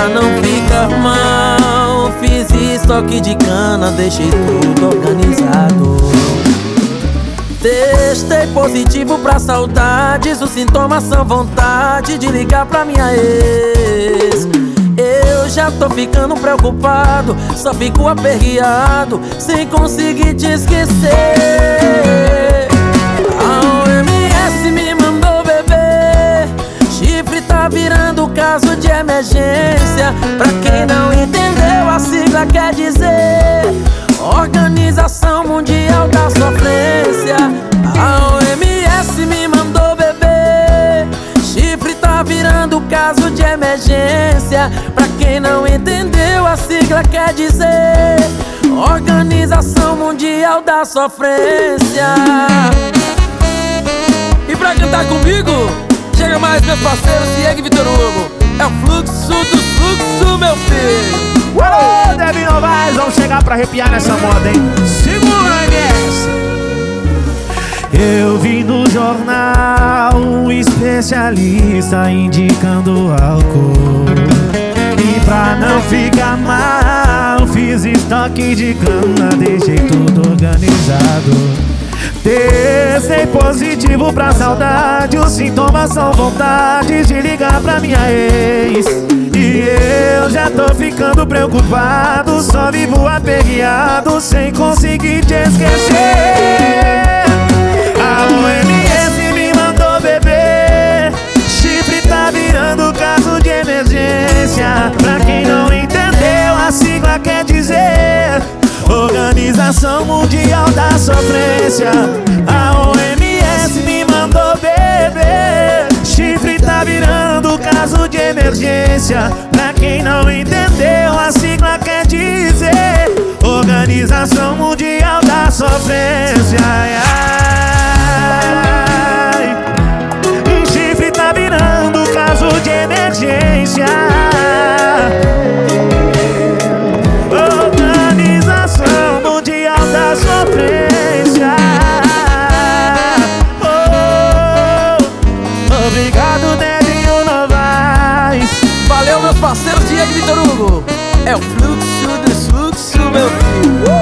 pra não ficar mal, fiz estoque de cana, deixei tudo organizado. Testei positivo pra saudades, os sintomas são vontade de ligar pra minha ex. Eu já tô ficando preocupado, só fico aperreado, sem conseguir te esquecer. A OMS me mandou beber, chifre tá virando caso de emergência. Pra quem não entendeu, a sigla quer dizer Organização Mundial da Sofrência. A OMS me mandou beber, chifre tá virando caso de emergência. Pra quem não entendeu, a sigla quer dizer Organização Mundial da Sofrência. E pra cantar comigo, chega mais meus parceiros, Diego e Vitor Hugo. É o fluxo do fluxo, meu filho. Uou, Debbie Novaes, vamos chegar pra arrepiar nessa moda, hein? Segura, Inês. Eu vi no jornal um especialista indicando álcool, e pra não ficar mal, fiz estoque de cana, deixei tudo organizado. Testei positivo pra saudade, os sintomas são vontade de ligar pra minha ex. E eu já tô ficando preocupado, só vivo aperreado, sem conseguir te esquecer. A OMS me mandou beber, chifre tá virando caso de emergência. Pra quem não entendeu, a sigla quer dizer Organização Mundial da Sofrência. A OMS me mandou beber, chifre tá virando caso de emergência. Pra quem não entendeu, a sigla quer dizer Organização Mundial da Sofrência. Ai, ai. Chifre tá virando caso de emergência. Sofrência. Oh, obrigado, Debbie Novaes. Valeu, meus parceiros Diego e Vitor Hugo. É o fluxo do fluxo, meu filho.